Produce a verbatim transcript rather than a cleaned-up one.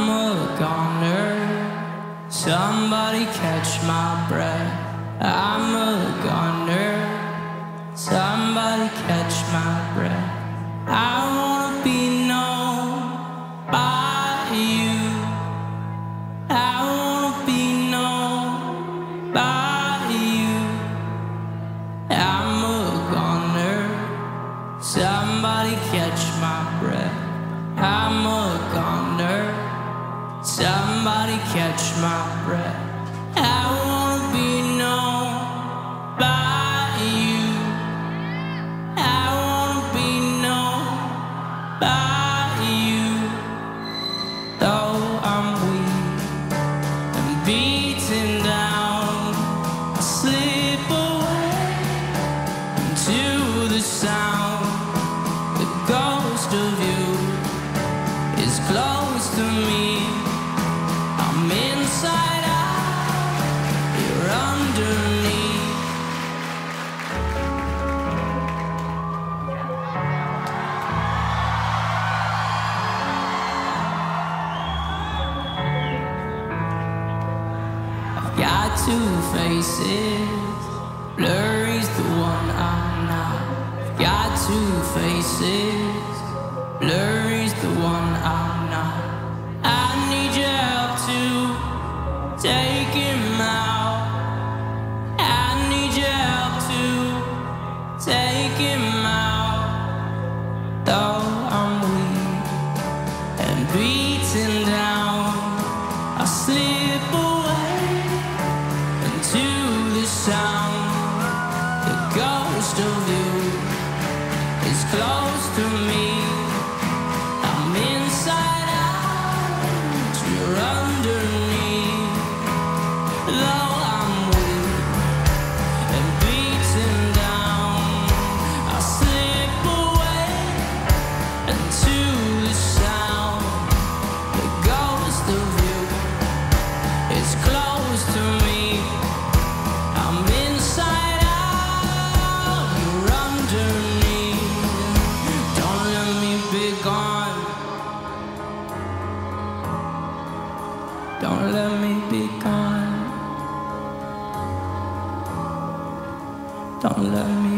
I'm a goner. Somebody catch my breath. I'm a goner. Somebody catch my breath. I wanna be known by you. I wanna be known by you. I'm a goner. Somebody catch my breath. I'm a goner. Somebody catch my breath. I wanna be known by you. I wanna be known by you. Though I'm weak and beaten down, I slip away into the sound. The ghost of you is close to me. I'm inside out, you're underneath. I've got two faces, blurry's the one I'm not. I've got two faces, blurry's the one I'm not. I need your help to take him out. I need your help to take him out. Though I'm weak and beaten down, I slip away into the sound. The ghost of you is close to me. I'm inside out, you're underneath. Though I'm weak and beaten down, I slip away into the sound. The ghost of you is close to me. I'm inside out, you're underneath. Don't let me be gone. Don't let me be gone. Don't let me